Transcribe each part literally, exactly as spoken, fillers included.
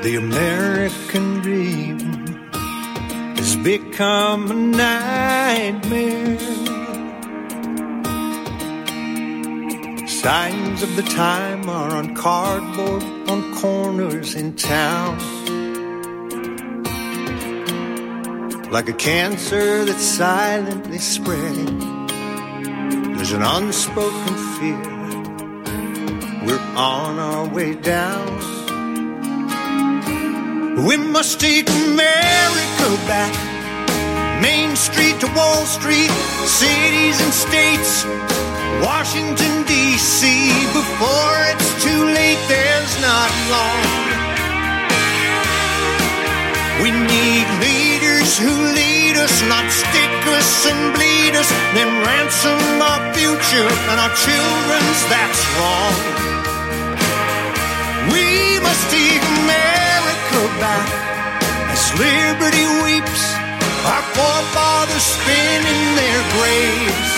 The American dream has become a nightmare. Signs of the time are on cardboard on corners in town. Like a cancer that's silently spreading, there's an unspoken fear. We're on our way down. We must take America back. Main Street to Wall Street, cities and states, Washington, D C Before it's too late, there's not long. We need leaders who lead us, not stick us and bleed us, then ransom our future and our children's, that's wrong. We must take America back as liberty weeps, our forefathers spin in their graves.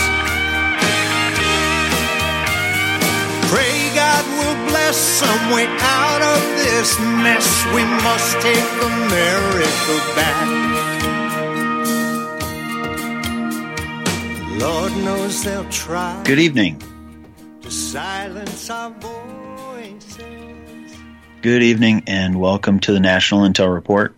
Pray God will bless some way out of this mess. We must take America back. Lord knows they'll try. Good evening. To silence our voices. Good evening and welcome to the National Intel Report.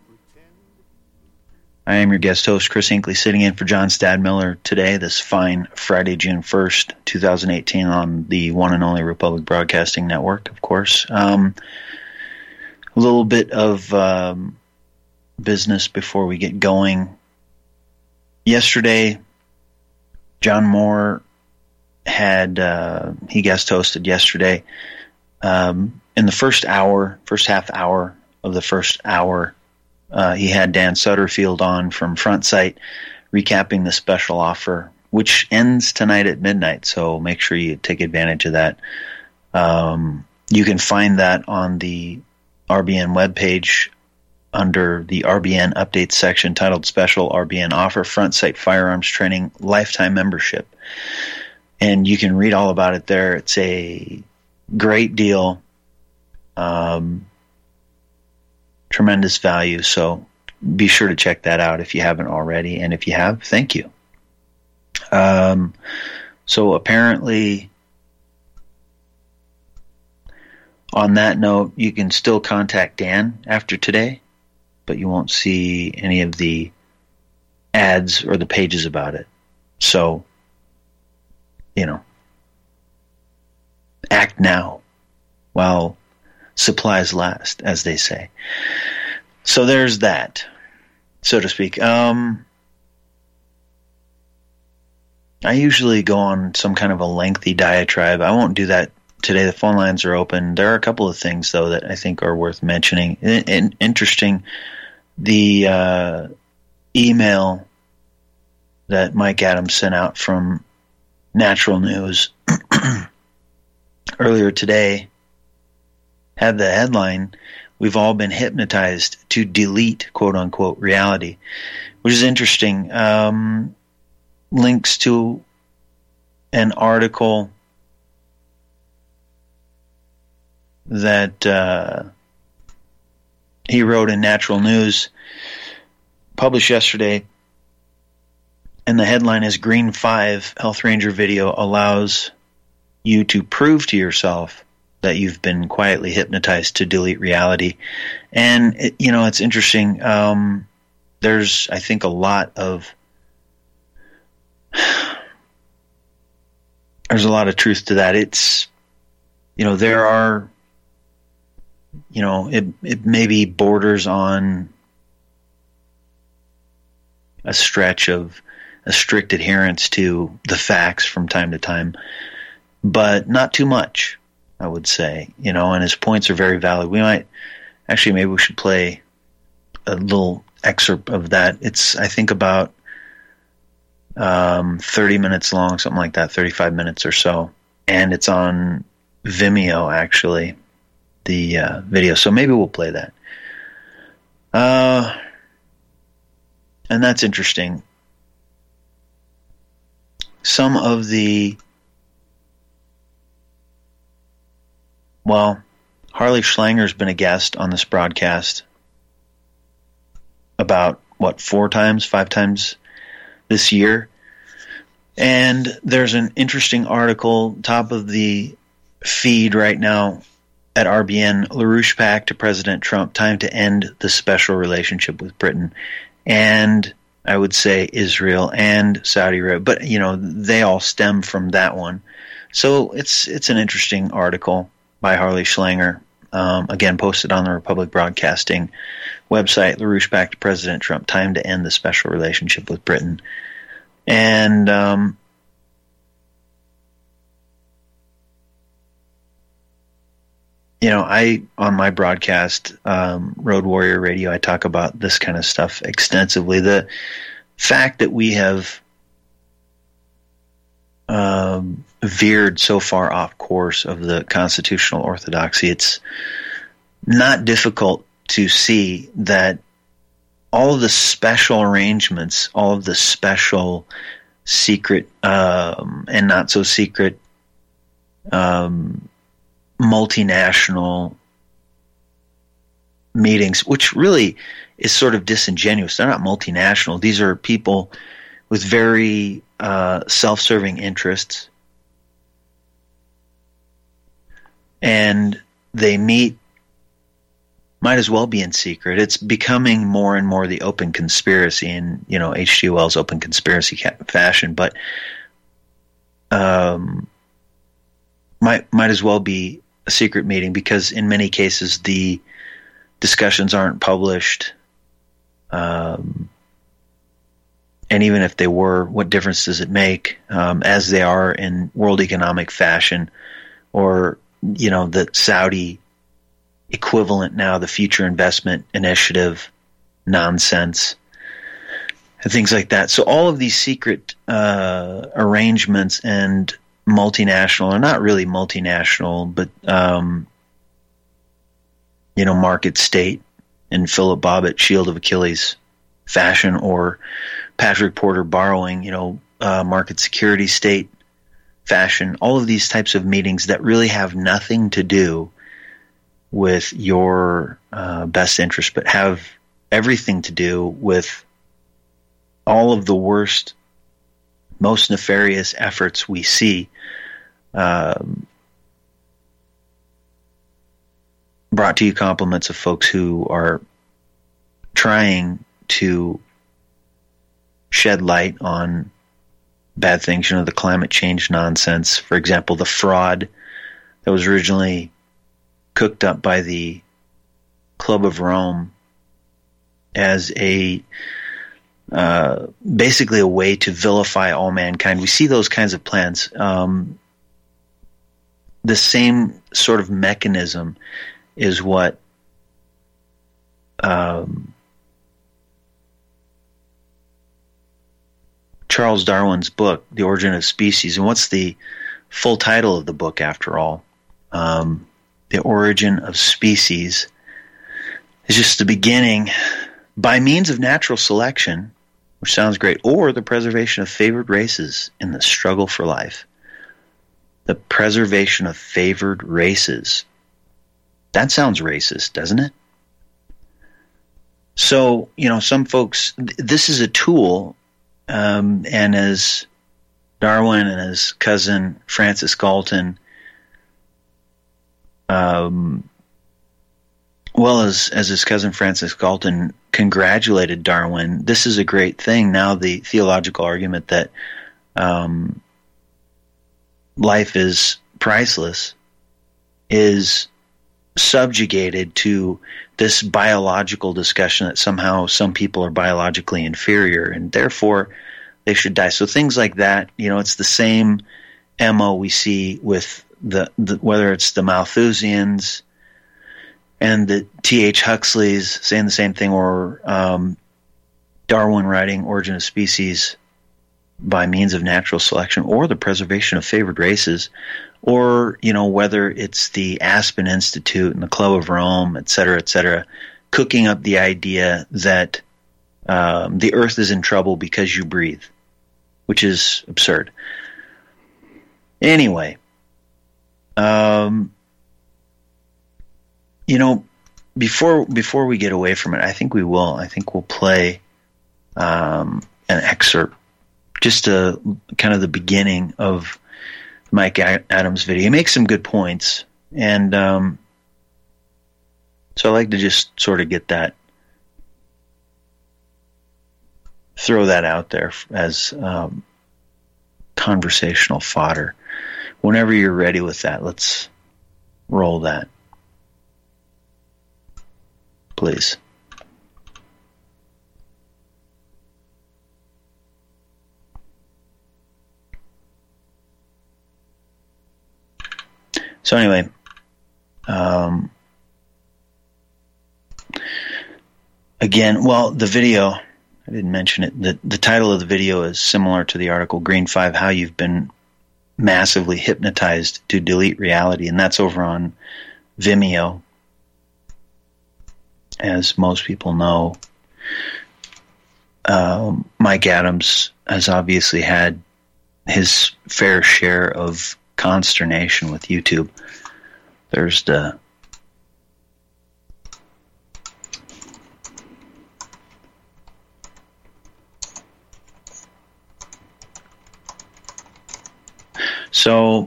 I am your guest host, Chris Hinckley, sitting in for John Stadmiller today, this fine Friday, June first, twenty eighteen, on the one and only Republic Broadcasting Network, of course. Um, a little bit of um, business before we get going. Yesterday, John Moore had, uh, he guest hosted yesterday. Um, in the first hour, first half hour of the first hour, Uh, he had Dan Sutterfield on from Front Sight, recapping the special offer, which ends tonight at midnight, so make sure you take advantage of that. Um, you can find that on the R B N webpage under the R B N Updates section titled Special R B N Offer, Front Sight Firearms Training Lifetime Membership. And you can read all about it there. It's a great deal. Um... Tremendous value, so be sure to check that out if you haven't already, and if you have, thank you. Um, so apparently, on that note, you can still contact Dan after today, but you won't see any of the ads or the pages about it. So, you know, act now while supplies last, as they say. So there's that, so to speak. Um, I usually go on some kind of a lengthy diatribe. I won't do that today. The phone lines are open. There are a couple of things, though, that I think are worth mentioning. In- in- interesting, the uh, email that Mike Adams sent out from Natural News earlier today had the headline, "We've all been hypnotized to delete, quote-unquote, reality," which is interesting. Um, links to an article that uh, he wrote in Natural News, published yesterday, and the headline is, "Green five Health Ranger video allows you to prove to yourself that you've been quietly hypnotized to delete reality." And, it, you know, it's interesting. Um, there's, I think, a lot of, there's a lot of truth to that. It's, you know, there are, you know, it, it maybe borders on a stretch of a strict adherence to the facts from time to time, but not too much, I would say, you know, and his points are very valid. We might, actually, maybe we should play a little excerpt of that. It's, I think, about um, thirty minutes long, something like that, thirty-five minutes or so. And it's on Vimeo, actually, the uh, video. So maybe we'll play that. Uh, and that's interesting. Some of the, well, Harley Schlanger's been a guest on this broadcast about, what, four times, five times this year. And there's an interesting article, top of the feed right now at R B N, LaRouche PAC to President Trump, time to end the special relationship with Britain. And I would say Israel and Saudi Arabia, but, you know, they all stem from that one. So it's it's an interesting article by Harley Schlanger, um, again, posted on the Republic Broadcasting website, LaRouche PAC to President Trump, time to end the special relationship with Britain. And um, you know, I on my broadcast, um, Road Warrior Radio, I talk about this kind of stuff extensively. The fact that we have um, veered so far off course of the constitutional orthodoxy, it's not difficult to see that all of the special arrangements, all of the special secret um, and not so secret um, multinational meetings, which really is sort of disingenuous. They're not multinational. These are people with very uh, self-serving interests, and they meet, might as well be in secret. It's becoming more and more the open conspiracy in, you know, H G Wells' open conspiracy fashion, but um, might might as well be a secret meeting, because in many cases the discussions aren't published. Um, and even if they were, what difference does it make, um, as they are in world economic fashion, or, you know, the Saudi equivalent now, the Future Investment Initiative nonsense, and things like that. So all of these secret uh, arrangements and multinational, or not really multinational, but um, you know, market state in Philip Bobbitt, Shield of Achilles fashion, or Patrick Porter borrowing, you know, uh, market security state fashion. All of these types of meetings that really have nothing to do with your uh, best interest, but have everything to do with all of the worst, most nefarious efforts we see um, brought to you compliments of folks who are trying to shed light on bad things, you know, the climate change nonsense. For example, the fraud that was originally cooked up by the Club of Rome as a uh, basically a way to vilify all mankind. We see those kinds of plans. Um, the same sort of mechanism is what um, Charles Darwin's book, The Origin of Species, and what's the full title of the book after all? Um, The Origin of Species is just the beginning. By means of natural selection, which sounds great, or the preservation of favored races in the struggle for life. The preservation of favored races. That sounds racist, doesn't it? So, you know, some folks, th- this is a tool, um, and as Darwin and his cousin Francis Galton, um, well as as his cousin Francis Galton congratulated Darwin, this is a great thing. Now the theological argument that um, life is priceless is subjugated to this biological discussion that somehow some people are biologically inferior and therefore they should die. So things like that, you know, it's the same M O we see with the, the whether it's the Malthusians and the T H Huxleys saying the same thing, or um, Darwin writing Origin of Species by means of natural selection, or the preservation of favored races, or, you know, whether it's the Aspen Institute and the Club of Rome, et cetera, et cetera, cooking up the idea that um, the earth is in trouble because you breathe, which is absurd. Anyway, um, you know, before before we get away from it, I think we will. I think we'll play um, an excerpt, just a kind of the beginning of Mike Adams' video. He makes some good points, and um, so I like to just sort of get that, throw that out there as um, conversational fodder. Whenever you're ready with that, let's roll that, please. So anyway, um, again, well, the video, I didn't mention it. The, the title of the video is similar to the article, Green five, How You've Been Massively Hypnotized to Delete Reality. And that's over on Vimeo. As most people know, um, Mike Adams has obviously had his fair share of consternation with YouTube. There's the so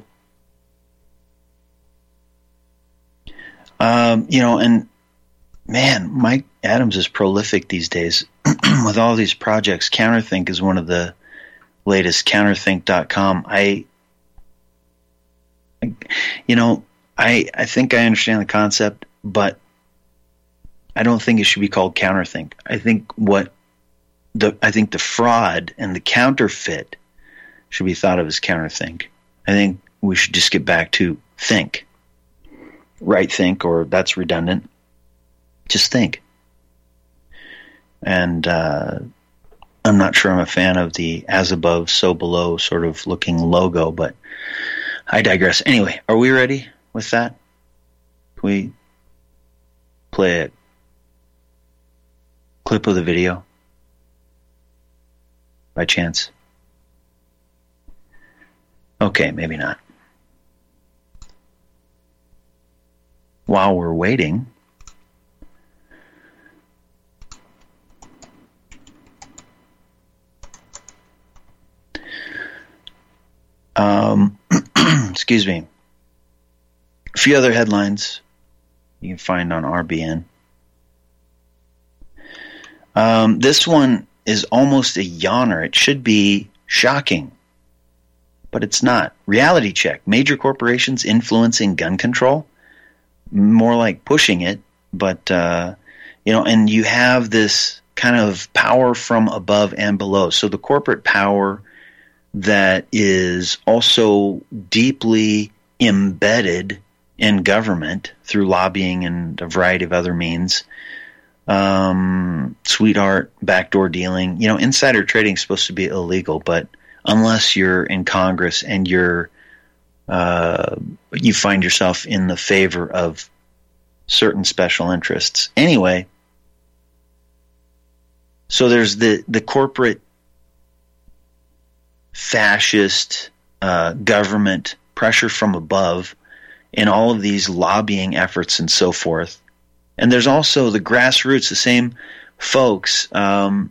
um, you know, and man, Mike Adams is prolific these days with all these projects. Counterthink is one of the latest, counterthink dot com. I You know, I I think I understand the concept, but I don't think it should be called counterthink. I think what the I think the fraud and the counterfeit should be thought of as counterthink. I think we should just get back to think, right? Think, or that's redundant. Just think. And uh, I'm not sure I'm a fan of the as above, so below sort of looking logo, but I digress. Anyway, are we ready with that? Can we play a clip of the video by chance? Okay, maybe not. While we're waiting, um, excuse me, a few other headlines you can find on R B N. Um, this one is almost a yawner. It should be shocking, but it's not. Reality check. Major corporations influencing gun control. More like pushing it, but, uh, you know, and you have this kind of power from above and below. So the corporate power that is also deeply embedded in government through lobbying and a variety of other means. Um, sweetheart, backdoor dealing. You know, insider trading is supposed to be illegal, but unless you're in Congress and you're uh, you find yourself in the favor of certain special interests. Anyway, so there's the, the corporate fascist uh, government pressure from above in all of these lobbying efforts and so forth. And there's also the grassroots, the same folks um,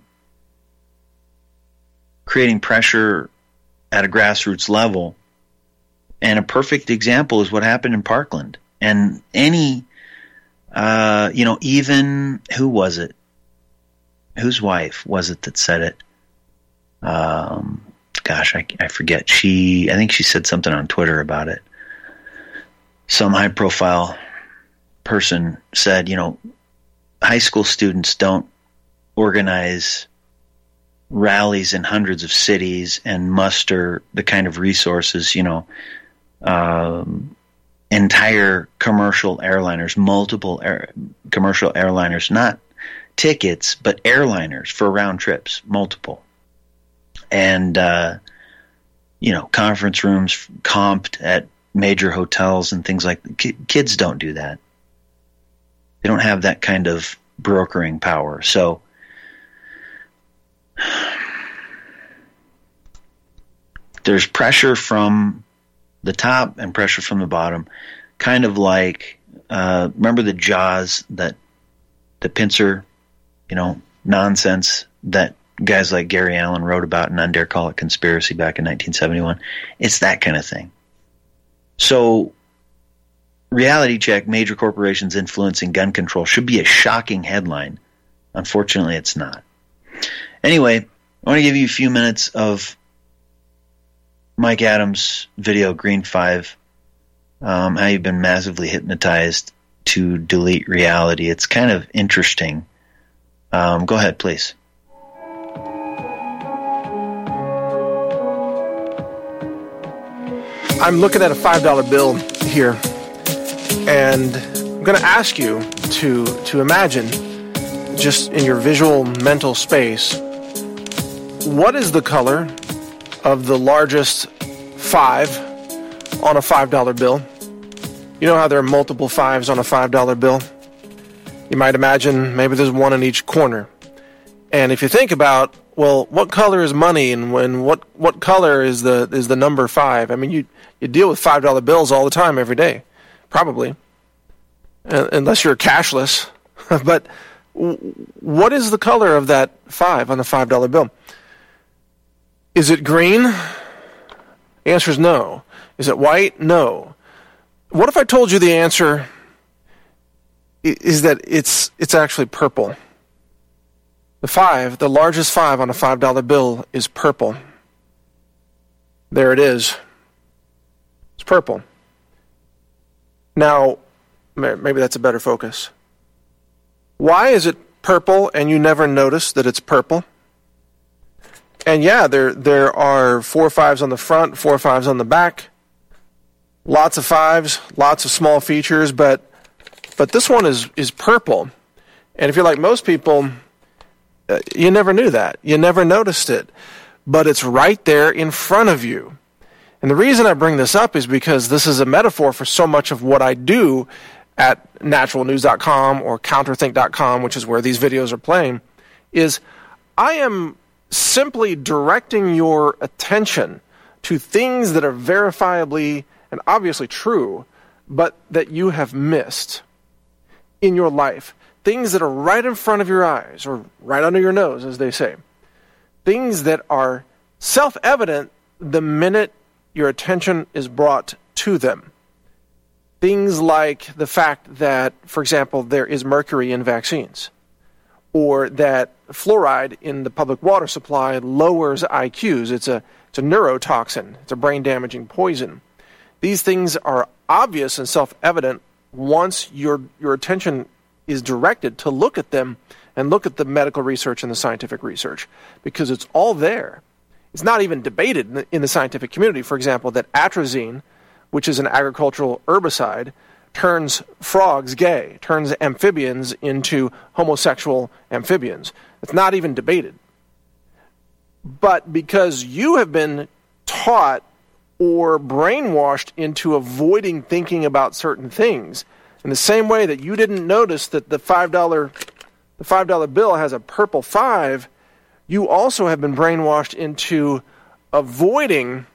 creating pressure at a grassroots level. And a perfect example is what happened in Parkland. And any, uh, you know, even, who was it? Whose wife was it that said it? Um, gosh, I, I forget. She, I think she said something on Twitter about it. Some high profile person said, you know, high school students don't organize rallies in hundreds of cities and muster the kind of resources, you know, um, entire commercial airliners, multiple air, commercial airliners, not tickets, but airliners for round trips, multiple. And, uh, you know, conference rooms comped at major hotels and things like that. Kids don't do that. They don't have that kind of brokering power. So there's pressure from the top and pressure from the bottom, kind of like Uh, remember the Jaws, that the pincer, you know, nonsense that guys like Gary Allen wrote about in Undare Call It Conspiracy back in nineteen seventy-one? It's that kind of thing. So, reality check, major corporations influencing gun control should be a shocking headline. Unfortunately, it's not. Anyway, I want to give you a few minutes of Mike Adams' video, Green five, um, how you've been massively hypnotized to delete reality. It's kind of interesting. Um, go ahead, please. I'm looking at a five dollar bill here, and I'm going to ask you to to imagine, just in your visual mental space, what is the color of the largest five on a five dollar bill? You know how there are multiple fives on a five dollar bill? You might imagine maybe there's one in each corner. And if you think about, well, what color is money, and when what what color is the is the number five? I mean, you you deal with five dollar bills all the time, every day, probably, uh, unless you're cashless. But w- what is the color of that five on the five dollar bill? Is it green? The answer is no. Is it white? No. What if I told you the answer is that it's it's actually purple? The five, the largest five on a five dollar bill, is purple. There it is. It's purple. Now, maybe that's a better focus. Why is it purple and you never notice that it's purple? And yeah, there there are four fives on the front, four fives on the back. Lots of fives, lots of small features, but but this one is, is purple. And if you're like most people, uh, you never knew that. You never noticed it. But it's right there in front of you. And the reason I bring this up is because this is a metaphor for so much of what I do at natural news dot com or counterthink dot com, which is where these videos are playing, is I am simply directing your attention to things that are verifiably and obviously true, but that you have missed in your life. Things that are right in front of your eyes, or right under your nose, as they say. Things that are self-evident the minute your attention is brought to them. Things like the fact that, for example, there is mercury in vaccines, or that fluoride in the public water supply lowers I Qs. It's a, it's a neurotoxin. It's a brain-damaging poison. These things are obvious and self-evident once your your attention is directed to look at them and look at the medical research and the scientific research, because it's all there. It's not even debated in the, in the scientific community, for example, that atrazine, which is an agricultural herbicide, turns frogs gay, turns amphibians into homosexual amphibians. It's not even debated. But because you have been taught or brainwashed into avoiding thinking about certain things, in the same way that you didn't notice that the five dollar the five dollar bill has a purple five, you also have been brainwashed into avoiding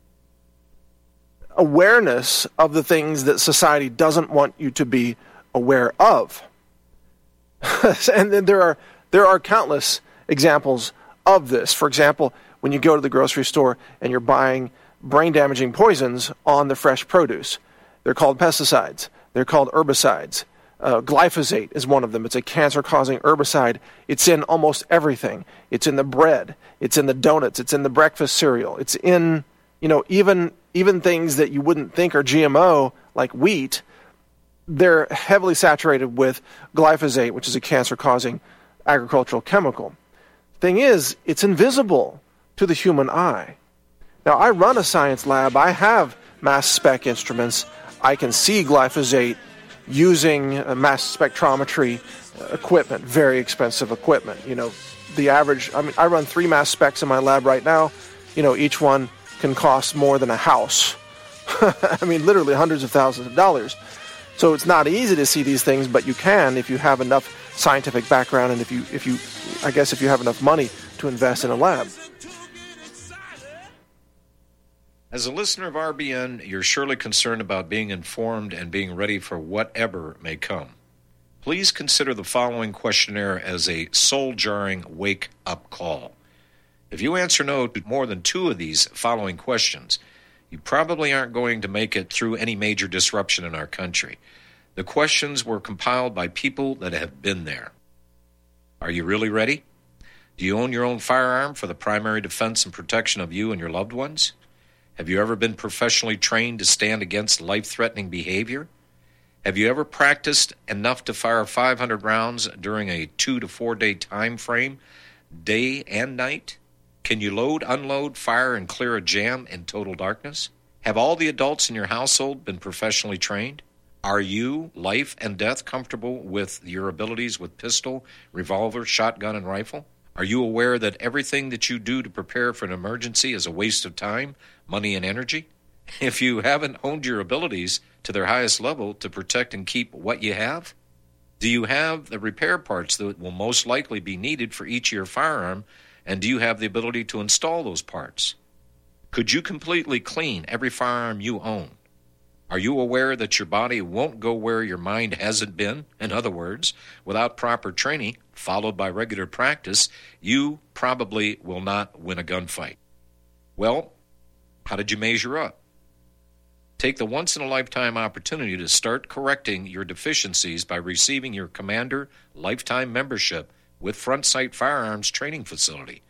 awareness of the things that society doesn't want you to be aware of. And then there are there are countless examples of this. For example, when you go to the grocery store and you're buying brain-damaging poisons on the fresh produce, they're called pesticides. They're called herbicides. Uh, glyphosate is one of them. It's a cancer-causing herbicide. It's in almost everything. It's in the bread. It's in the donuts. It's in the breakfast cereal. It's in, you know, even even things that you wouldn't think are G M O, like wheat. They're heavily saturated with glyphosate, which is a cancer-causing agricultural chemical. Thing is, it's invisible to the human eye. Now, I run a science lab. I have mass spec instruments. I can see glyphosate using uh, mass spectrometry equipment, very expensive equipment. You know, the average, I mean, I run three mass specs in my lab right now. You know, each one can cost more than a house. I mean, literally hundreds of thousands of dollars. So it's not easy to see these things, but you can if you have enough scientific background and if you, if you, I guess if you have enough money to invest in a lab. As a listener of R B N, you're surely concerned about being informed and being ready for whatever may come. Please consider the following questionnaire as a soul-jarring wake-up call. If you answer no to more than two of these following questions, you probably aren't going to make it through any major disruption in our country. The questions were compiled by people that have been there. Are you really ready? Do you own your own firearm for the primary defense and protection of you and your loved ones? Have you ever been professionally trained to stand against life-threatening behavior? Have you ever practiced enough to fire five hundred rounds during a two to four day time frame, day and night? Can you load, unload, fire, and clear a jam in total darkness? Have all the adults in your household been professionally trained? Are you, life and death, comfortable with your abilities with pistol, revolver, shotgun, and rifle? Are you aware that everything that you do to prepare for an emergency is a waste of time, money, and energy? If you haven't honed your abilities to their highest level to protect and keep what you have, do you have the repair parts that will most likely be needed for each of your firearm, and do you have the ability to install those parts? Could you completely clean every firearm you own? Are you aware that your body won't go where your mind hasn't been? In other words, without proper training, followed by regular practice, you probably will not win a gunfight. Well, how did you measure up? Take the once-in-a-lifetime opportunity to start correcting your deficiencies by receiving your Commander Lifetime Membership with Front Sight Firearms Training Facility.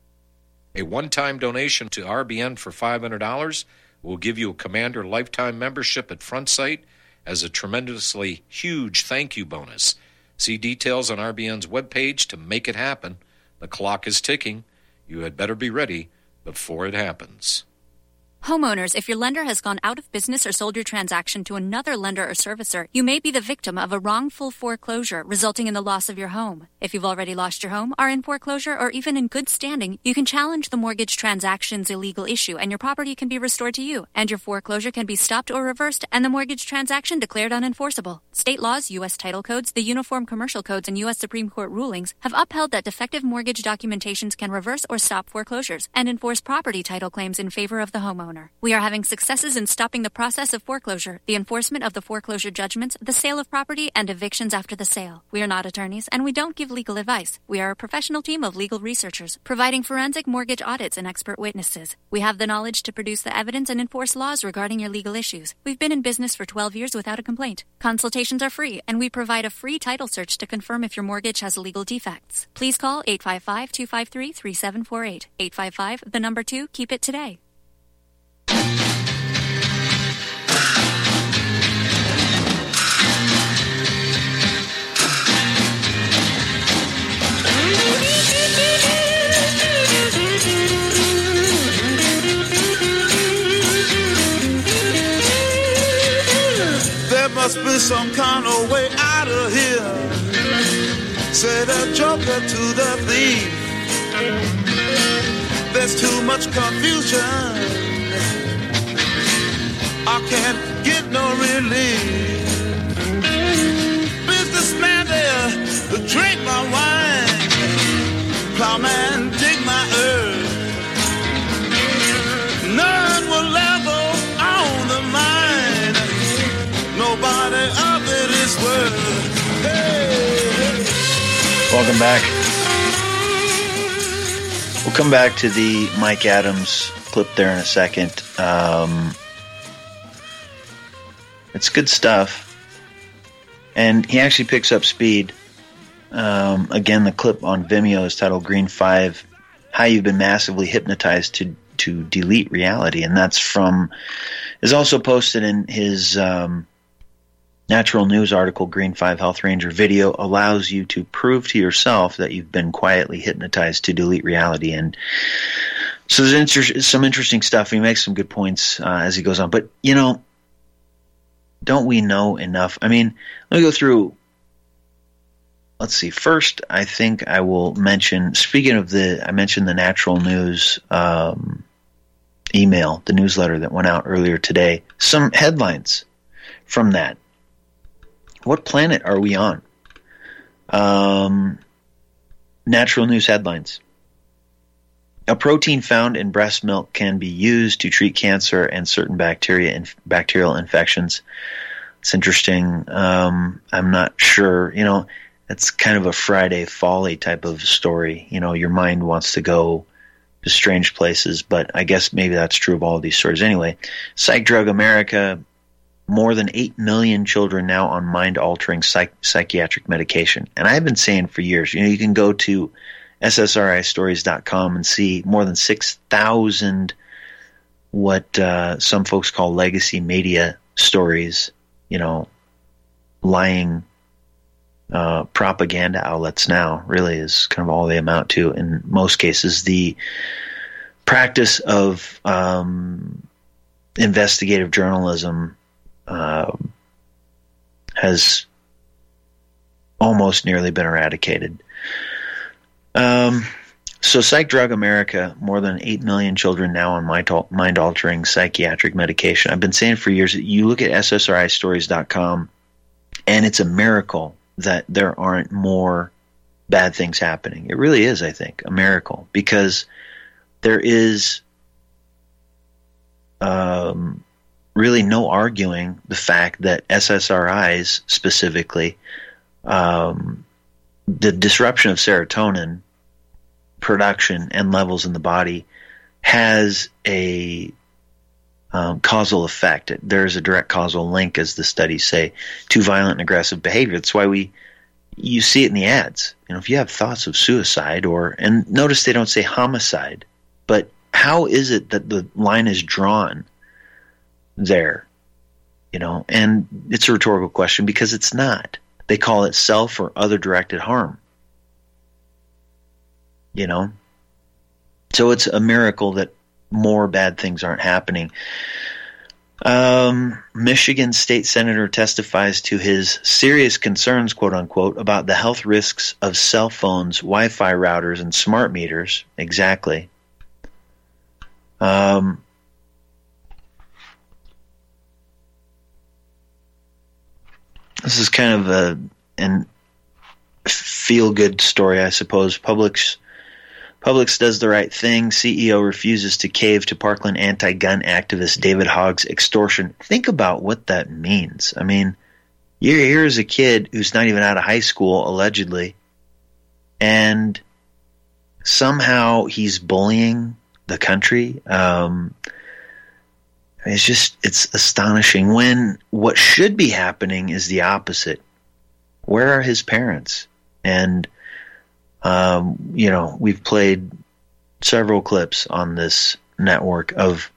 A one-time donation to R B N for five hundred dollars will give you a Commander Lifetime Membership at Front Sight as a tremendously huge thank you bonus. See details on R B N's webpage to make it happen. The clock is ticking. You had better be ready before it happens. Homeowners, if your lender has gone out of business or sold your transaction to another lender or servicer, you may be the victim of a wrongful foreclosure resulting in the loss of your home. If you've already lost your home, are in foreclosure, or even in good standing, you can challenge the mortgage transaction's illegal issue and your property can be restored to you, and your foreclosure can be stopped or reversed and the mortgage transaction declared unenforceable. State laws, U S title codes, the Uniform Commercial Codes, and U S Supreme Court rulings have upheld that defective mortgage documentations can reverse or stop foreclosures and enforce property title claims in favor of the homeowner. We are having successes in stopping the process of foreclosure, the enforcement of the foreclosure judgments, the sale of property, and evictions after the sale. We are not attorneys, and we don't give legal advice. We are a professional team of legal researchers, providing forensic mortgage audits and expert witnesses. We have the knowledge to produce the evidence and enforce laws regarding your legal issues. We've been in business for twelve years without a complaint. Consultations are free, and we provide a free title search to confirm if your mortgage has legal defects. Please call eight five five, two five three, three seven four eight. eight five five, the number two, keep it today. There must be some kind of way out of here, said a joker to the thief. There's too much confusion, I can't get no relief. Businessman there to drink my wine, plowman dig my earth. None will level on the mine, nobody of it is worth. Hey. Welcome back. We'll come back to the Mike Adams clip there in a second. Um, it's good stuff. And he actually picks up speed. Um, again, the clip on Vimeo is titled Green five, How You've Been Massively Hypnotized to, to Delete Reality. And that's from, is also posted in his um, Natural News article, Green five Health Ranger video allows you to prove to yourself that you've been quietly hypnotized to delete reality. And so there's inter- some interesting stuff. He makes some good points uh, as he goes on. But, you know, don't we know enough? I mean, let me go through. Let's see. First, I think I will mention, speaking of the, I mentioned the Natural News um, email, the newsletter that went out earlier today. Some headlines from that. What planet are we on? Um, Natural News headlines. a protein found in breast milk can be used to treat cancer and certain bacteria and bacterial infections. It's interesting. Um, I'm not sure. You know, it's kind of a Friday folly type of story. You know, your mind wants to go to strange places, but I guess maybe that's true of all of these stories. Anyway, Psych Drug America, more than eight million children now on mind-altering psych- psychiatric medication. And I've been saying for years, you know, you can go to S S R I stories dot com and see more than six thousand what uh, some folks call legacy media stories, you know, lying uh, propaganda outlets now really is kind of all they amount to. In most cases, the practice of um, investigative journalism uh, has almost nearly been eradicated. Um, so Psych Drug America, more than eight million children now on mind-altering psychiatric medication. I've been saying for years that you look at S S R I stories dot com, and it's a miracle that there aren't more bad things happening. It really is, I think, a miracle, because there is um, really no arguing the fact that S S R Is specifically, um, the disruption of serotonin production and levels in the body has a um, causal effect. There's a direct causal link, as the studies say, to violent and aggressive behavior. That's why we you see it in the ads. You know, if you have thoughts of suicide, or and notice they don't say homicide, but how is it that the line is drawn there? You know, and it's a rhetorical question because it's not. They call it self or other directed harm. You know, so it's a miracle that more bad things aren't happening. Um, Michigan state senator testifies to his serious concerns, quote unquote, about the health risks of cell phones, Wi-Fi routers, and smart meters. Exactly. Um, this is kind of a an feel-good story, I suppose. Publix Publix does the right thing. C E O refuses to cave to Parkland anti-gun activist David Hogg's extortion. Think about what that means. I mean, you're here as a kid who's not even out of high school, allegedly, and somehow he's bullying the country. Um, it's just, it's astonishing when what should be happening is the opposite. Where are his parents? And Um, you know, we've played several clips on this network of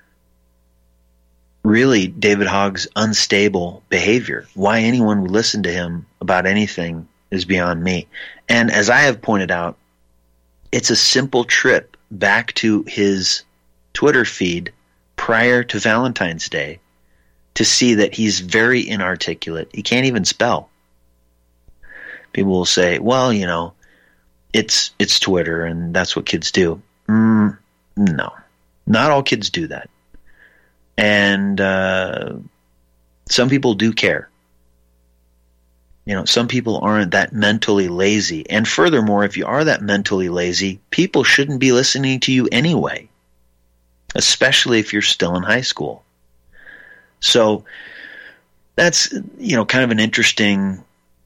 really David Hogg's unstable behavior. Why anyone would listen to him about anything is beyond me. And as I have pointed out, it's a simple trip back to his Twitter feed prior to Valentine's Day to see that he's very inarticulate. He can't even spell. People will say, well, you know, It's it's Twitter, and that's what kids do. Mm, no, not all kids do that. And uh, some people do care. You know, some people aren't that mentally lazy. And furthermore, if you are that mentally lazy, people shouldn't be listening to you anyway, especially if you're still in high school. So that's, you know, kind of an interesting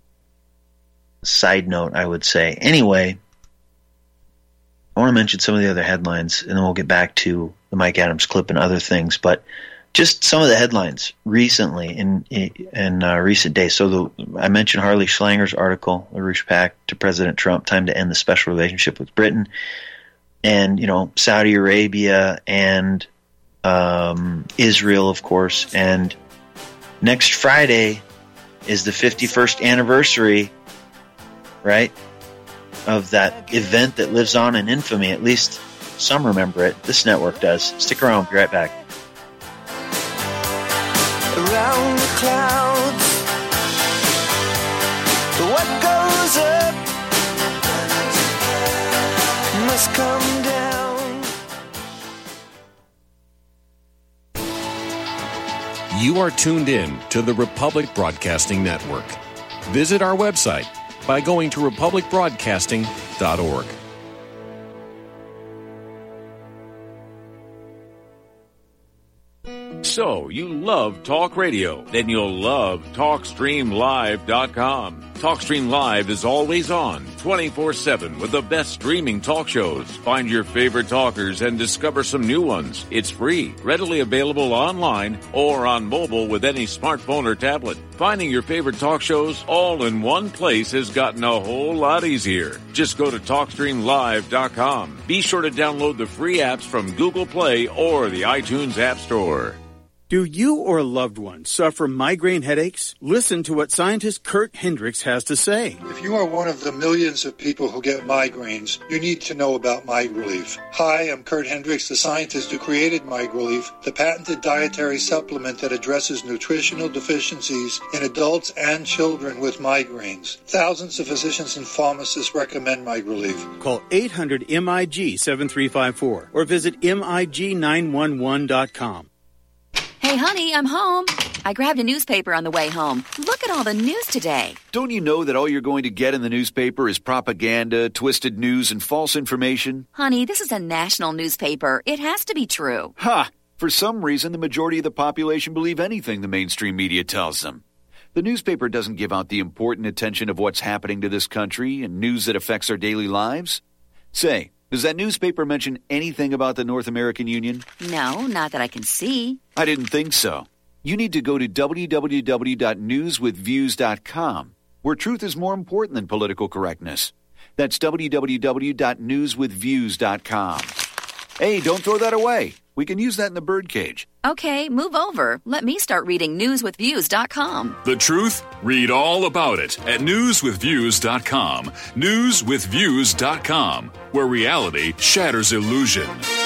side note, I would say. Anyway, I want to mention some of the other headlines, and then we'll get back to the Mike Adams clip and other things. But just some of the headlines recently in in uh, recent days. So the, I mentioned Harley Schlanger's article, LaRouche PAC to President Trump, time to end the special relationship with Britain, and you know Saudi Arabia and um, Israel, of course. And next Friday is the fifty-first anniversary, right, of that event that lives on in infamy. At least some remember it. This network does. Stick around. We'll be right back. Around the clouds, what goes up must come down. You are tuned in to the Republic Broadcasting Network. Visit our website by going to republic broadcasting dot org. So, you love talk radio? Then you'll love talk stream live dot com. TalkStream Live is always on, twenty-four seven, with the best streaming talk shows. Find your favorite talkers and discover some new ones. It's free, readily available online or on mobile with any smartphone or tablet. Finding your favorite talk shows all in one place has gotten a whole lot easier. Just go to talk stream live dot com. Be sure to download the free apps from Google Play or the iTunes App Store. Do you or a loved one suffer migraine headaches? Listen to what scientist Kurt Hendricks has to say. If you are one of the millions of people who get migraines, you need to know about MiGrelief. Hi, I'm Kurt Hendricks, the scientist who created MiGrelief, the patented dietary supplement that addresses nutritional deficiencies in adults and children with migraines. Thousands of physicians and pharmacists recommend MiGrelief. Call eight hundred M I G seven three five four or visit M I G nine one one dot com. Hey, honey, I'm home. I grabbed a newspaper on the way home. Look at all the news today. Don't you know that all you're going to get in the newspaper is propaganda, twisted news, and false information? Honey, this is a national newspaper. It has to be true. Ha! For some reason, the majority of the population believe anything the mainstream media tells them. The newspaper doesn't give out the important attention of what's happening to this country and news that affects our daily lives. Say, does that newspaper mention anything about the North American Union? No, not that I can see. I didn't think so. You need to go to w w w dot news with views dot com, where truth is more important than political correctness. That's w w w dot news with views dot com. Hey, don't throw that away. We can use that in the birdcage. Okay, move over. Let me start reading news with views dot com. The truth? Read all about it at news with views dot com. news with views dot com, where reality shatters illusion.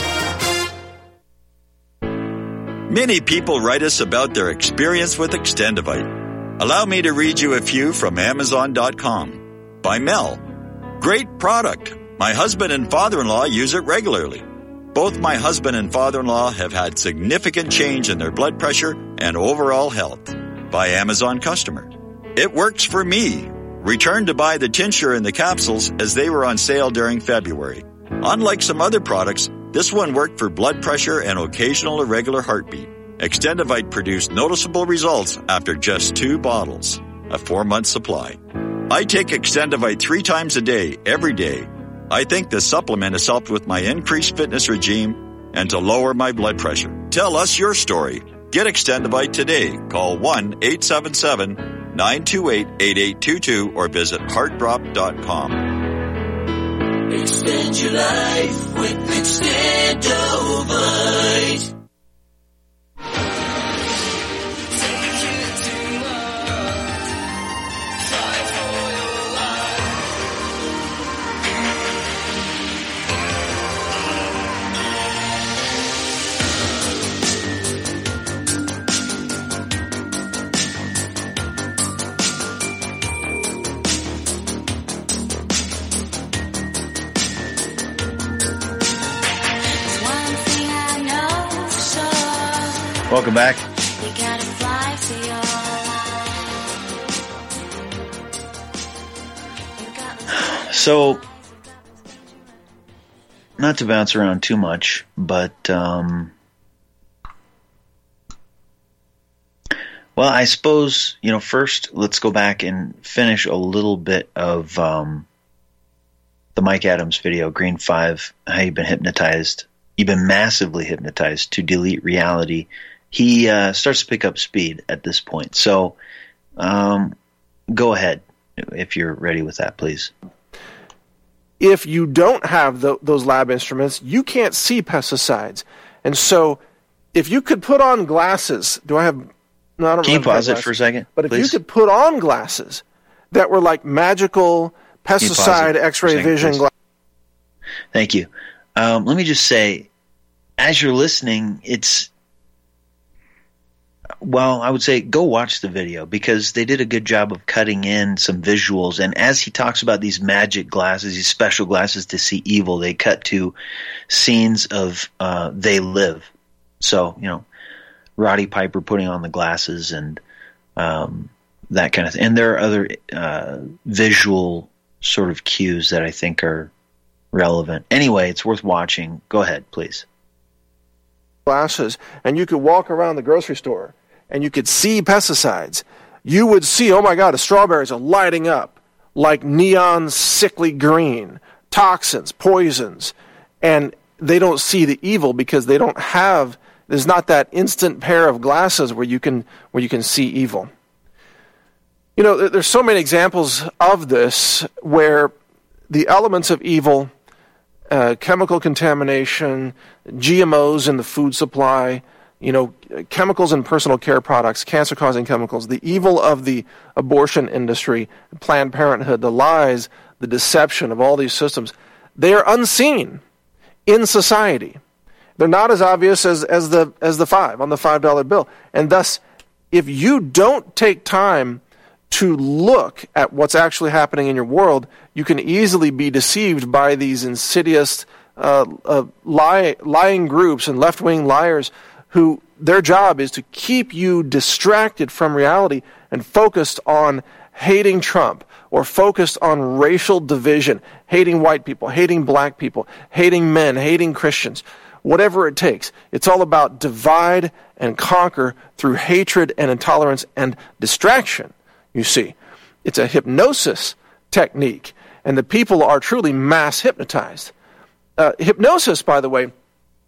Many people write us about their experience with Extendivite. Allow me to read you a few from amazon dot com. By Mel. Great product. My husband and father-in-law use it regularly. Both my husband and father-in-law have had significant change in their blood pressure and overall health. By Amazon customer. It works for me. Returned to buy the tincture and the capsules as they were on sale during February. Unlike some other products, this one worked for blood pressure and occasional irregular heartbeat. Extendivite produced noticeable results after just two bottles, a four-month supply. I take Extendivite three times a day, every day. I think the supplement has helped with my increased fitness regime and to lower my blood pressure. Tell us your story. Get Extendivite today. Call one eight seven seven, nine two eight, eight eight two two or visit heart drop dot com. Extend your life with Extendivite. Welcome back. So, not to bounce around too much, but, um, well, I suppose, you know, first let's go back and finish a little bit of um, the Mike Adams video, Green five, how you've been hypnotized. You've been massively hypnotized to delete reality. He uh, starts to pick up speed at this point. So um, go ahead if you're ready with that, please. If you don't have the, those lab instruments, you can't see pesticides. And so if you could put on glasses, do I have... No, I don't Can you pause glasses, it for a second, But if please? you could put on glasses that were like magical pesticide X-ray vision glasses. Thank you. Um, let me just say, as you're listening, it's... Well, I would say go watch the video because they did a good job of cutting in some visuals. And as he talks about these magic glasses, these special glasses to see evil, they cut to scenes of uh, They Live. So, you know, Roddy Piper putting on the glasses and um, that kind of thing. And there are other uh, visual sort of cues that I think are relevant. Anyway, it's worth watching. Go ahead, please. glasses and you could walk around the grocery store and you could see pesticides, you would see, oh my God, the strawberries are lighting up like neon sickly green, toxins, poisons, and they don't see the evil because they don't have, there's not that instant pair of glasses where you can where you can see evil. You know, there's so many examples of this where the elements of evil, uh, chemical contamination, G M Os in the food supply, you know, chemicals in personal care products, cancer-causing chemicals, the evil of the abortion industry, Planned Parenthood, the lies, the deception of all these systems, they are unseen in society. They're not as obvious as, as the as the five on the five dollar bill. And thus, if you don't take time to look at what's actually happening in your world, you can easily be deceived by these insidious uh, uh, lie, lying groups and left-wing liars who their job is to keep you distracted from reality and focused on hating Trump or focused on racial division, hating white people, hating black people, hating men, hating Christians, whatever it takes. It's all about divide and conquer through hatred and intolerance and distraction. You see, it's a hypnosis technique, and the people are truly mass hypnotized. Uh, hypnosis, by the way,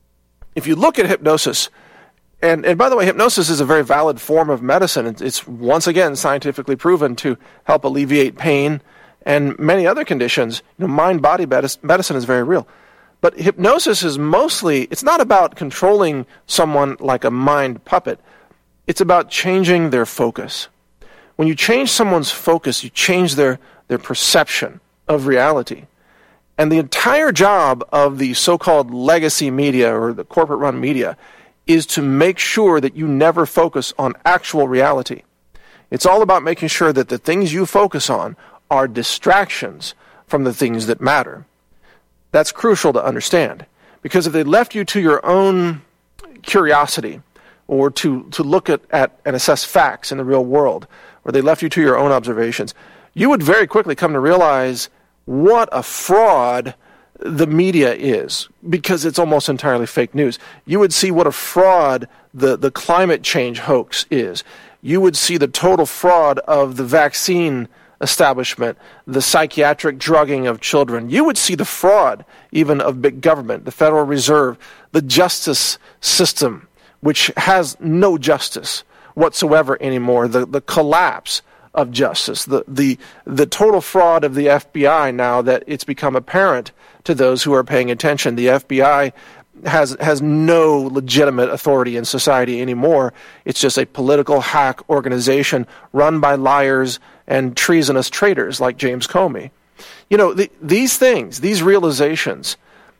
if you look at hypnosis, and, and by the way, hypnosis is a very valid form of medicine. It's once again scientifically proven to help alleviate pain and many other conditions. You know, mind-body medicine is very real. But hypnosis is mostly, it's not about controlling someone like a mind puppet. It's about changing their focus. When you change someone's focus, you change their, their perception of reality. And the entire job of the so-called legacy media or the corporate-run media is to make sure that you never focus on actual reality. It's all about making sure that the things you focus on are distractions from the things that matter. That's crucial to understand. Because if they left you to your own curiosity or to, to look at, at and assess facts in the real world, or they left you to your own observations, you would very quickly come to realize what a fraud the media is, because it's almost entirely fake news. You would see what a fraud the, the climate change hoax is. You would see the total fraud of the vaccine establishment, the psychiatric drugging of children. You would see the fraud even of big government, the Federal Reserve, the justice system, which has no justice whatsoever anymore, the, the collapse of justice, the, the, the total fraud of the F B I now that it's become apparent to those who are paying attention. The F B I has has no legitimate authority in society anymore. It's just a political hack organization run by liars and treasonous traitors like James Comey. You know, the, these things, these realizations,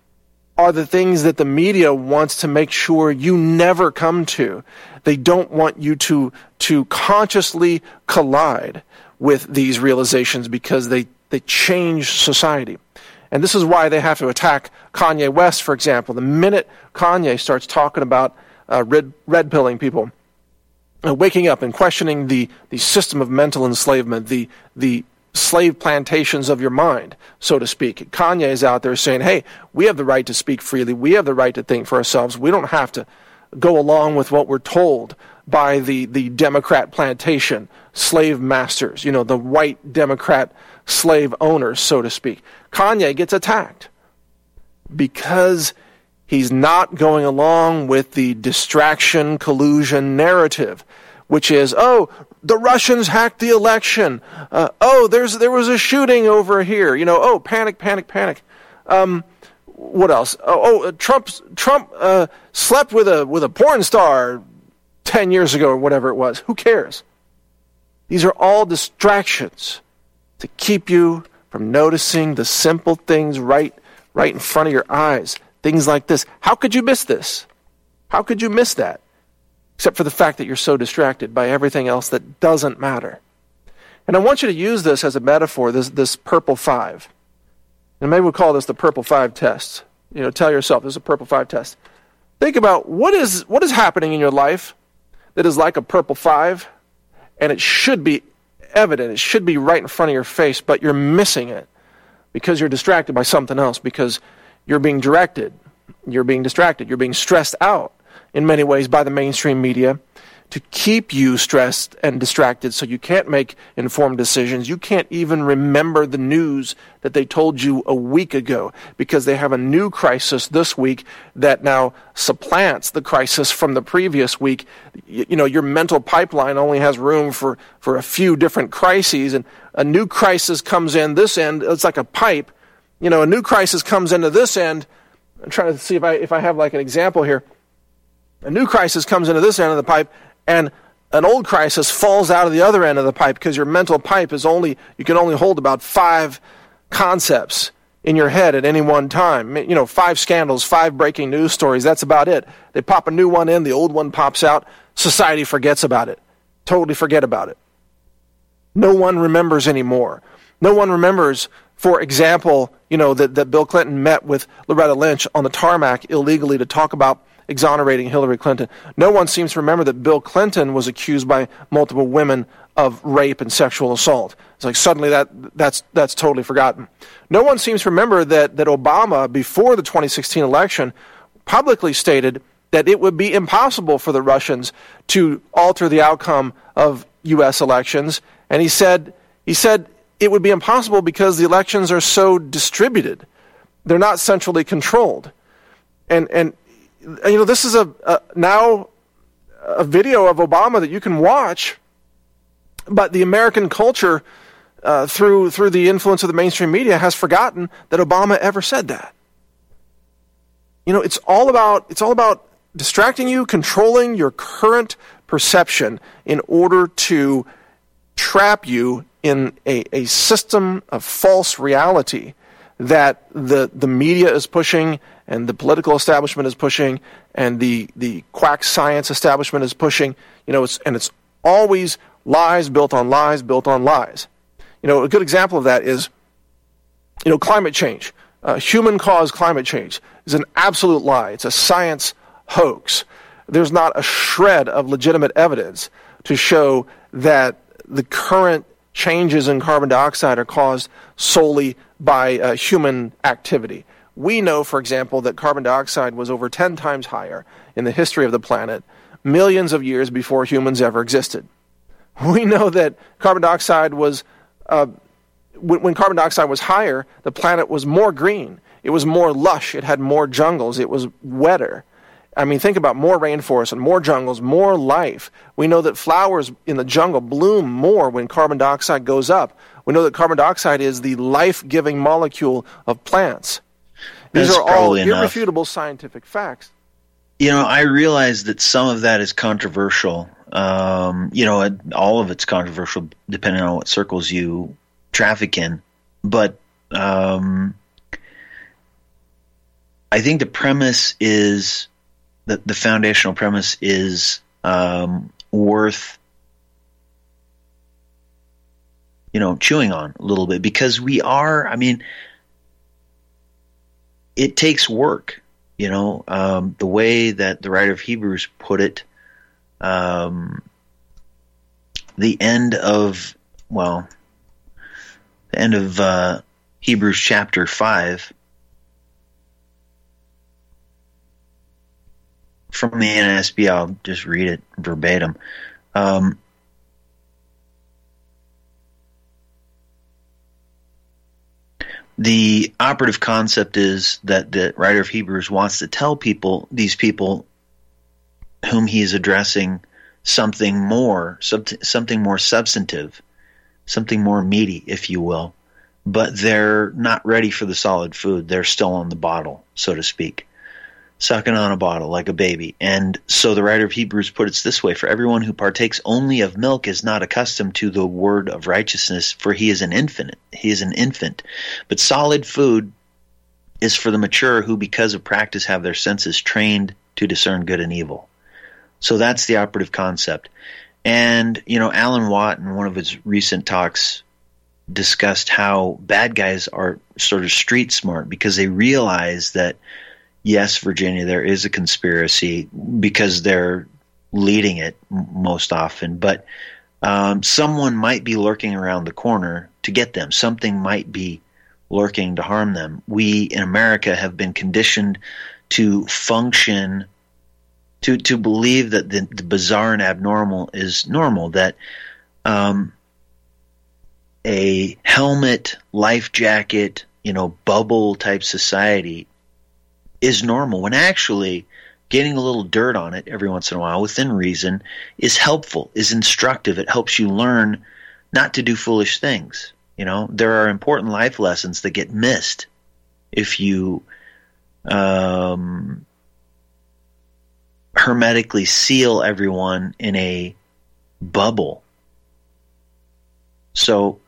are the things that the media wants to make sure you never come to. They don't want you to to consciously collide with these realizations because they, they change society. And this is why they have to attack Kanye West, for example. The minute Kanye starts talking about uh, red, red pilling people, uh, waking up and questioning the, the system of mental enslavement, the the slave plantations of your mind, so to speak. Kanye is out there saying, hey, we have the right to speak freely. We have the right to think for ourselves. We don't have to go along with what we're told by the, the Democrat plantation slave masters, you know, the white Democrat slave owners, so to speak. Kanye gets attacked because he's not going along with the distraction collusion narrative, which is, oh, the Russians hacked the election. Uh, oh, there's there was a shooting over here. You know, oh, panic, panic, panic. Um, what else? Oh, oh Trump Trump uh, slept with a with a porn star ten years ago or whatever it was. Who cares? These are all distractions to keep you from noticing the simple things right right in front of your eyes. Things like this. How could you miss this? How could you miss that? Except for the fact that you're so distracted by everything else that doesn't matter. And I want you to use this as a metaphor, this this purple five. And maybe we'll call this the purple five test. You know, tell yourself this is a purple five test. Think about what is what is happening in your life that is like a purple five, and it should be evident, it should be right in front of your face, but you're missing it because you're distracted by something else, because you're being directed, you're being distracted, you're being stressed out. in many ways by the mainstream media to keep you stressed and distracted so you can't make informed decisions. You can't even remember the news that they told you a week ago because they have a new crisis this week that now supplants the crisis from the previous week. You, you know, your mental pipeline only has room for, for a few different crises, and a new crisis comes in this end. It's like a pipe. You know, a new crisis comes into this end. I'm trying to see if I if I have like an example here. A new crisis comes into this end of the pipe, and an old crisis falls out of the other end of the pipe because your mental pipe is only, you can only hold about five concepts in your head at any one time. You know, five scandals, five breaking news stories, that's about it. They pop a new one in, the old one pops out, society forgets about it. Totally forget about it. No one remembers anymore. No one remembers, for example, you know, that, that Bill Clinton met with Loretta Lynch on the tarmac illegally to talk about exonerating Hillary Clinton. No one seems to remember that Bill Clinton was accused by multiple women of rape and sexual assault. It's like suddenly that that's that's totally forgotten. No one seems to remember that, that Obama, before the twenty sixteen election, publicly stated that it would be impossible for the Russians to alter the outcome of U S elections. And he said he said it would be impossible because the elections are so distributed. They're not centrally controlled. And and you know, this is a, a now a video of Obama that you can watch, but the American culture, uh, through through the influence of the mainstream media, has forgotten that Obama ever said that. You know, it's all about it's all about distracting you, controlling your current perception in order to trap you in a, a system of false reality that the the media is pushing, and the political establishment is pushing, and the, the quack science establishment is pushing. You know, it's and it's always lies built on lies built on lies. You know, a good example of that is, you know, climate change. Uh, human-caused climate change is an absolute lie. It's a science hoax. There's not a shred of legitimate evidence to show that the current changes in carbon dioxide are caused solely by uh, human activity. We know, for example, that carbon dioxide was over ten times higher in the history of the planet millions of years before humans ever existed. We know that carbon dioxide was, uh, when, when carbon dioxide was higher, the planet was more green. It was more lush. It had more jungles. It was wetter. I mean, think about more rainforests and more jungles, more life. We know that flowers in the jungle bloom more when carbon dioxide goes up. We know that carbon dioxide is the life-giving molecule of plants. These That's are all enough. irrefutable scientific facts. You know, I realize that some of that is controversial. Um, you know, all of it's controversial depending on what circles you traffic in. But um, I think the premise is, the, the foundational premise is um, worth, you know, chewing on a little bit, because we are, I mean, it takes work, you know, um, the way that the writer of Hebrews put it, um, the end of, well, the end of uh, Hebrews chapter five, from the N S B, I'll just read it verbatim. Um, the operative concept is that the writer of Hebrews wants to tell people, these people whom he is addressing, something more, something more substantive, something more meaty, if you will. But they're not ready for the solid food. They're still on the bottle, so to speak. Sucking on a bottle like a baby. And so the writer of Hebrews put it this way: for everyone who partakes only of milk is not accustomed to the word of righteousness, for he is an infant. He is an infant. But solid food is for the mature, who because of practice have their senses trained to discern good and evil. So that's the operative concept. And, you know, Alan Watt in one of his recent talks discussed how bad guys are sort of street smart, because they realize that, yes, Virginia, there is a conspiracy because they're leading it most often, but um, someone might be lurking around the corner to get them. Something might be lurking to harm them. We in America have been conditioned to function to to believe that the, the bizarre and abnormal is normal, that um, a helmet, life jacket, you know, bubble type society is normal, when actually getting a little dirt on it every once in a while within reason is helpful, is instructive. It helps you learn not to do foolish things. You know, there are important life lessons that get missed if you um, hermetically seal everyone in a bubble. So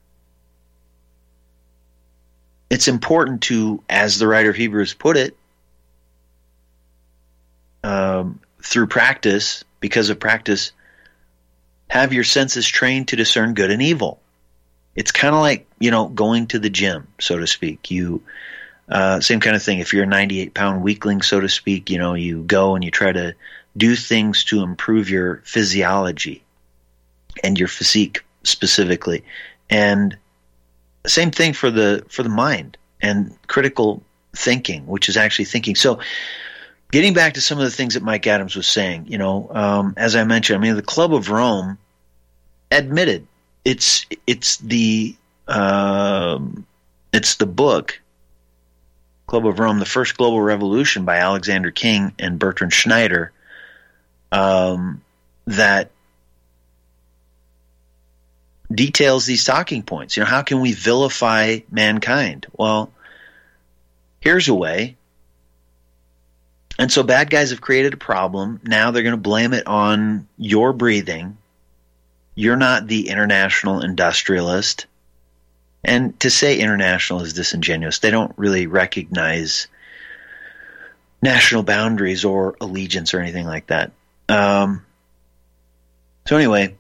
it's important to, as the writer of Hebrews put it, um, through practice, because of practice, have your senses trained to discern good and evil. It's kind of like, you know, going to the gym, so to speak. You, uh, same kind of thing. If you're a ninety-eight pound weakling, so to speak, you know, you go and you try to do things to improve your physiology and your physique specifically. And same thing for the for the mind and critical thinking, which is actually thinking. So getting back to some of the things that Mike Adams was saying, you know, um, as I mentioned, I mean, the Club of Rome admitted it's it's the um, it's the book Club of Rome, The First Global Revolution by Alexander King and Bertrand Schneider, um, that details these talking points. You know, how can we vilify mankind? Well, here's a way. And so bad guys have created a problem. Now they're going to blame it on your breathing. You're not the international industrialist. And to say international is disingenuous. They don't really recognize national boundaries or allegiance or anything like that. Um, so anyway,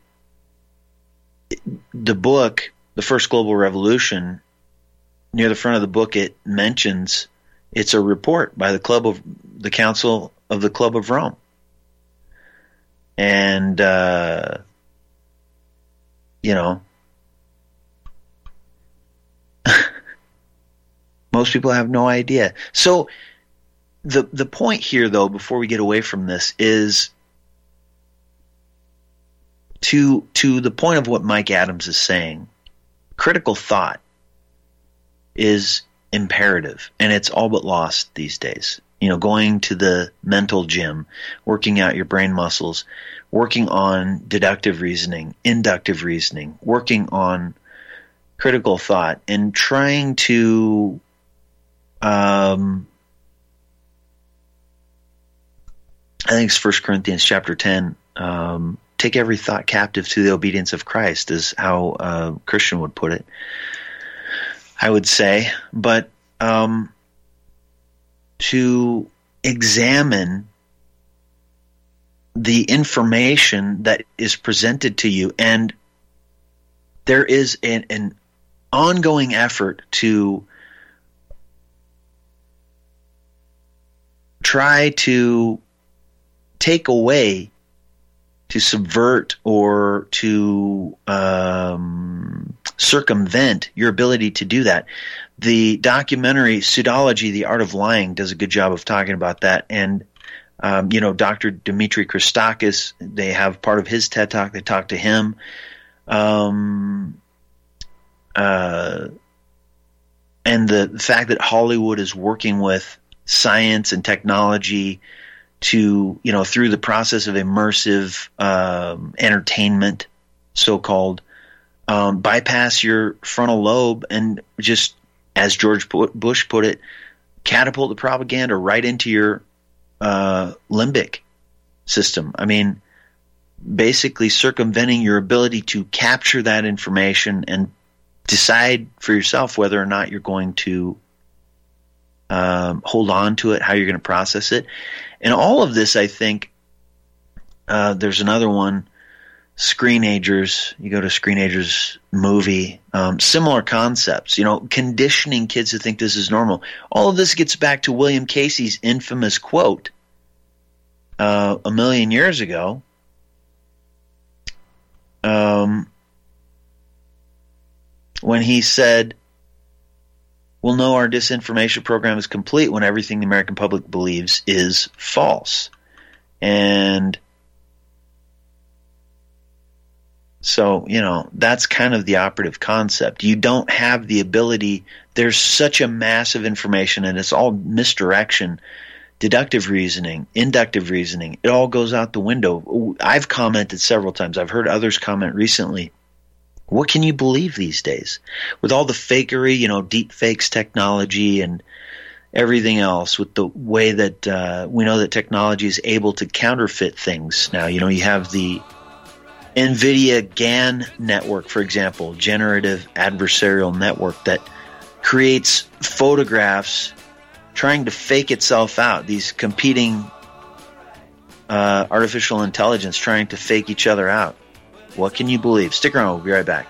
the book, The First Global Revolution, near the front of the book, it mentions it's a report by the Club of the Council of the Club of Rome. And, uh, you know, most people have no idea. So the the point here, though, before we get away from this, is to to the point of what Mike Adams is saying. Critical thought is imperative, and it's all but lost these days. You know, going to the mental gym, working out your brain muscles, working on deductive reasoning, inductive reasoning, working on critical thought, and trying to um, I think it's First Corinthians chapter ten, um, take every thought captive to the obedience of Christ, is how a Christian would put it, I would say. But um, to examine the information that is presented to you, and there is an, an ongoing effort to try to take away, to subvert, or to um, circumvent your ability to do that. The documentary Pseudology, The Art of Lying, does a good job of talking about that. And, um, you know, Doctor Dimitri Christakis, they have part of his TED Talk. They talk to him. Um, uh, and the, the fact that Hollywood is working with science and technology to, you know, through the process of immersive um, entertainment, so-called, um, bypass your frontal lobe and just, as George Bush put it, catapult the propaganda right into your uh, limbic system. I mean, basically circumventing your ability to capture that information and decide for yourself whether or not you're going to um, hold on to it, how you're going to process it. And all of this, I think, uh, there's another one, Screenagers. You go to Screenagers movie, um, similar concepts, you know, conditioning kids to think this is normal. All of this gets back to William Casey's infamous quote uh, a million years ago. Um, when he said, "We'll know our disinformation program is complete when everything the American public believes is false." And so, you know, that's kind of the operative concept. You don't have the ability. There's such a massive information, and it's all misdirection, deductive reasoning, inductive reasoning. It all goes out the window. I've commented several times. I've heard others comment recently. What can you believe these days? With all the fakery, you know, deep fakes technology and everything else, with the way that uh, we know that technology is able to counterfeit things now. You know, you have the NVIDIA GAN network, for example, generative adversarial network, that creates photographs trying to fake itself out. These competing uh, artificial intelligence trying to fake each other out. What can you believe? Stick around. We'll be right back.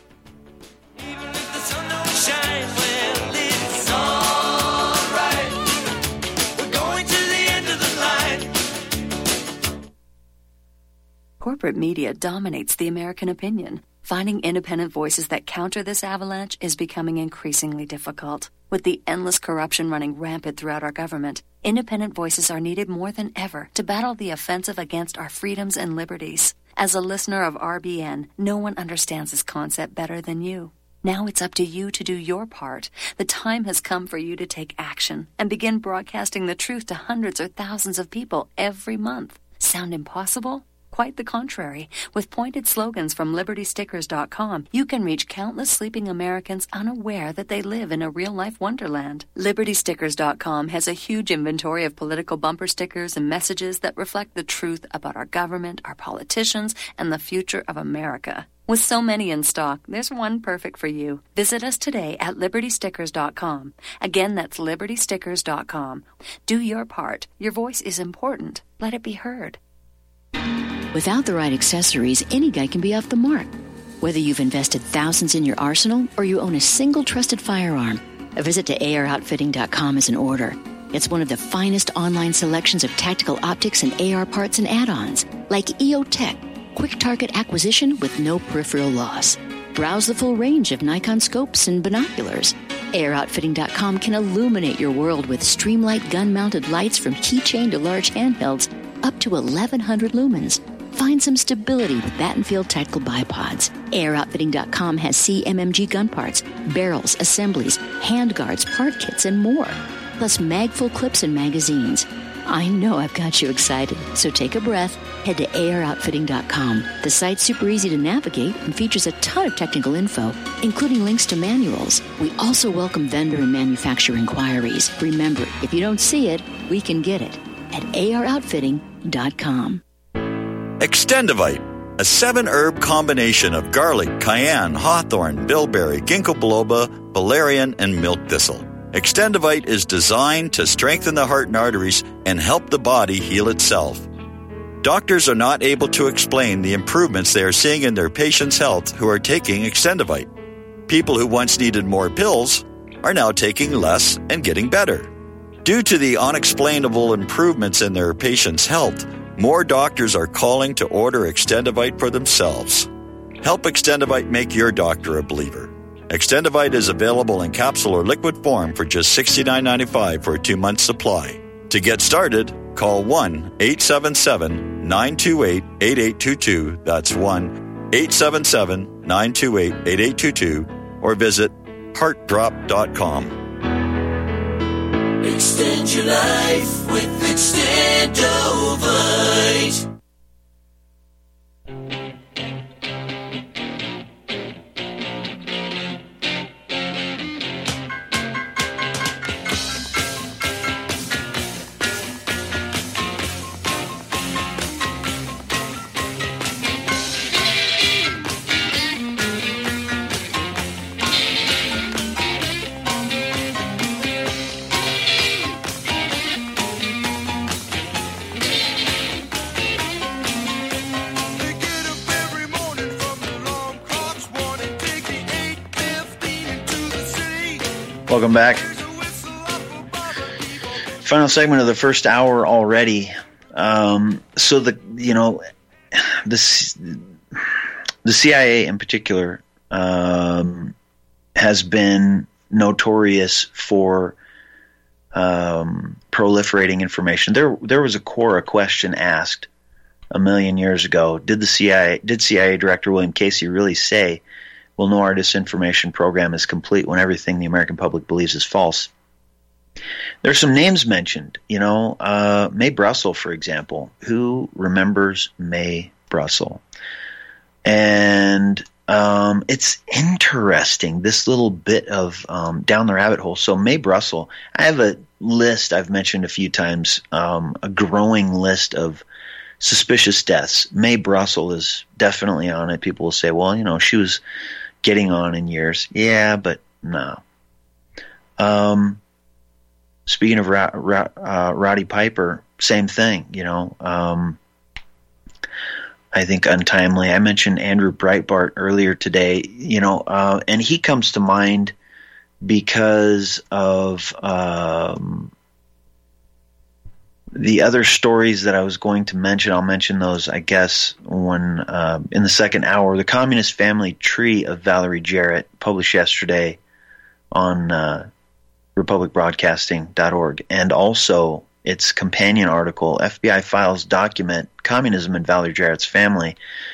Corporate media dominates the American opinion. Finding independent voices that counter this avalanche is becoming increasingly difficult. With the endless corruption running rampant throughout our government, independent voices are needed more than ever to battle the offensive against our freedoms and liberties. As a listener of R B N, no one understands this concept better than you. Now it's up to you to do your part. The time has come for you to take action and begin broadcasting the truth to hundreds or thousands of people every month. Sound impossible? Quite the contrary. With pointed slogans from Liberty Stickers dot com, you can reach countless sleeping Americans unaware that they live in a real-life wonderland. Liberty Stickers dot com has a huge inventory of political bumper stickers and messages that reflect the truth about our government, our politicians, and the future of America. With so many in stock, there's one perfect for you. Visit us today at Liberty Stickers dot com. Again, that's Liberty Stickers dot com. Do your part. Your voice is important. Let it be heard. Without the right accessories, any guy can be off the mark. Whether you've invested thousands in your arsenal or you own a single trusted firearm, a visit to A R outfitting dot com is in order. It's one of the finest online selections of tactical optics and A R parts and add-ons, like E O Tech, quick target acquisition with no peripheral loss. Browse the full range of Nikon scopes and binoculars. A R outfitting dot com can illuminate your world with Streamlight gun-mounted lights from keychain to large handhelds up to eleven hundred lumens. Find some stability with Battenfield Tactical Bipods. A R outfitting dot com has C M M G gun parts, barrels, assemblies, handguards, part kits, and more. Plus magful clips and magazines. I know I've got you excited, so take a breath. Head to A R outfitting dot com. The site's super easy to navigate and features a ton of technical info, including links to manuals. We also welcome vendor and manufacturer inquiries. Remember, if you don't see it, we can get it at A R outfitting dot com. Extendivite, a seven-herb combination of garlic, cayenne, hawthorn, bilberry, ginkgo biloba, valerian, and milk thistle. Extendivite is designed to strengthen the heart and arteries and help the body heal itself. Doctors are not able to explain the improvements they are seeing in their patients' health who are taking Extendivite. People who once needed more pills are now taking less and getting better. Due to the unexplainable improvements in their patients' health, more doctors are calling to order Extendivite for themselves. Help Extendivite make your doctor a believer. Extendivite is available in capsule or liquid form for just sixty-nine ninety-five for a two-month supply. To get started, call one eight seven seven, nine two eight, eight eight two two. That's one eight seven seven, nine two eight, eight eight two two. Or visit heart drop dot com. Extend your life with Extendovite. Welcome back. Final segment of the first hour already. Um, so the you know the the C I A in particular um, has been notorious for um, proliferating information. There, there was a Quora question asked a million years ago. Did the C I A, did C I A Director William Casey really say, "We'll know our disinformation program is complete when everything the American public believes is false"? There's some names mentioned, you know, uh, Mae Brussell, for example. Who remembers Mae Brussell? And um, it's interesting, this little bit of um, down the rabbit hole. So Mae Brussell, I have a list I've mentioned a few times, um, a growing list of suspicious deaths. Mae Brussell is definitely on it. People will say, well, you know, she was getting on in years. Yeah, but no. Um, speaking of Ra- Ra- uh, Roddy Piper, same thing, you know. Um, I think untimely. I mentioned Andrew Breitbart earlier today, you know, uh, and he comes to mind because of um, the other stories that I was going to mention. I'll mention those, I guess, when uh, in the second hour. The Communist Family Tree of Valerie Jarrett, published yesterday on uh, republic broadcasting dot org, and also its companion article, F B I Files Document Communism in Valerie Jarrett's Family.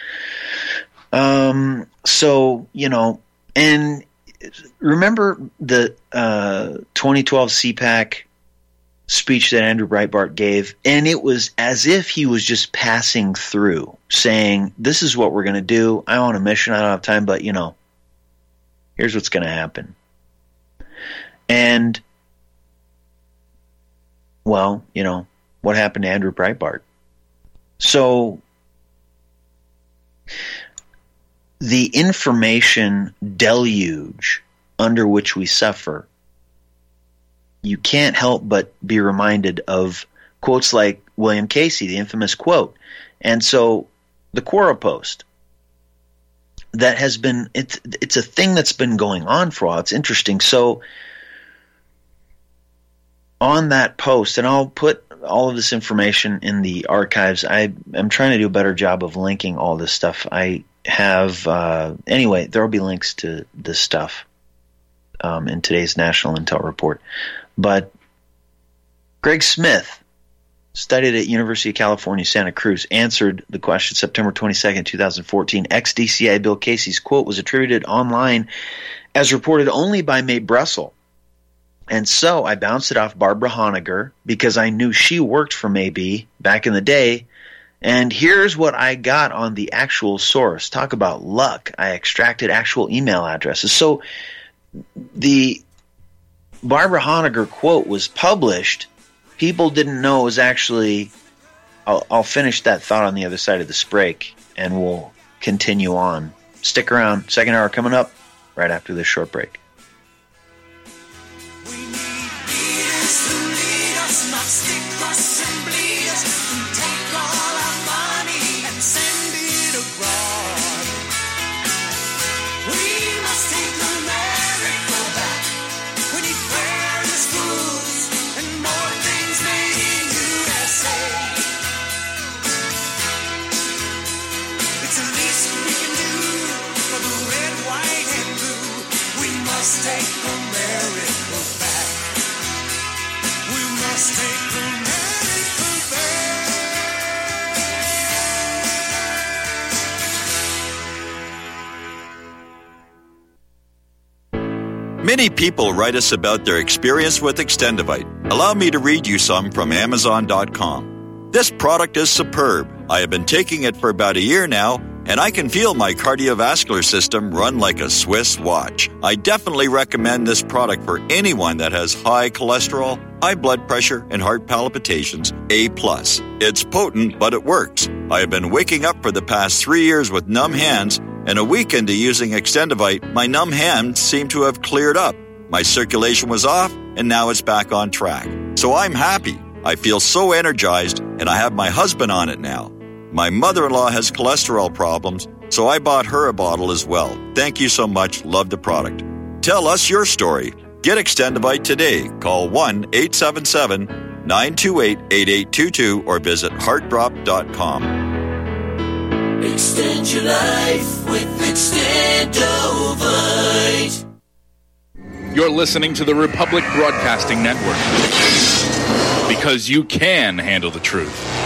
Um, so, you know, and remember the uh, twenty twelve C PAC speech that Andrew Breitbart gave, and it was as if he was just passing through, saying, this is what we're going to do. I'm on a mission. I don't have time, but, you know, here's what's going to happen. And well, you know, what happened to Andrew Breitbart? So the information deluge under which we suffer, you can't help but be reminded of quotes like William Casey, the infamous quote. And so the Quora post that has been, it's, it's a thing that's been going on for a while. It's interesting. So on that post, and I'll put all of this information in the archives. I am trying to do a better job of linking all this stuff. I have, uh, anyway, there will be links to this stuff um, in today's National Intel Report. But Greg Smith, studied at University of California, Santa Cruz, answered the question September twenty-second, twenty fourteen. Ex-D C I Bill Casey's quote was attributed online as reported only by Mae Brussell. And so I bounced it off Barbara Honegger because I knew she worked for Maybe back in the day. And here's what I got on the actual source. Talk about luck. I extracted actual email addresses. So the Barbara Honegger quote was published. People didn't know it was actually... I'll, I'll finish that thought on the other side of this break, and we'll continue on. Stick around. Second hour coming up right after this short break. Many people write us about their experience with Extendivite. Allow me to read you some from Amazon dot com. This product is superb. I have been taking it for about a year now, and I can feel my cardiovascular system run like a Swiss watch. I definitely recommend this product for anyone that has high cholesterol, high blood pressure, and heart palpitations, A plus. It's potent, but it works. I have been waking up for the past three years with numb hands, and a week into using Extendivite, my numb hands seem to have cleared up. My circulation was off, and now it's back on track. So I'm happy. I feel so energized, and I have my husband on it now. My mother-in-law has cholesterol problems, so I bought her a bottle as well. Thank you so much. Love the product. Tell us your story. Get Extendivite today. Call one eight seven seven, nine two eight, eight eight two two or visit heart drop dot com. Extend your life with Extendovite. You're listening to the Republic Broadcasting Network. Because you can handle the truth.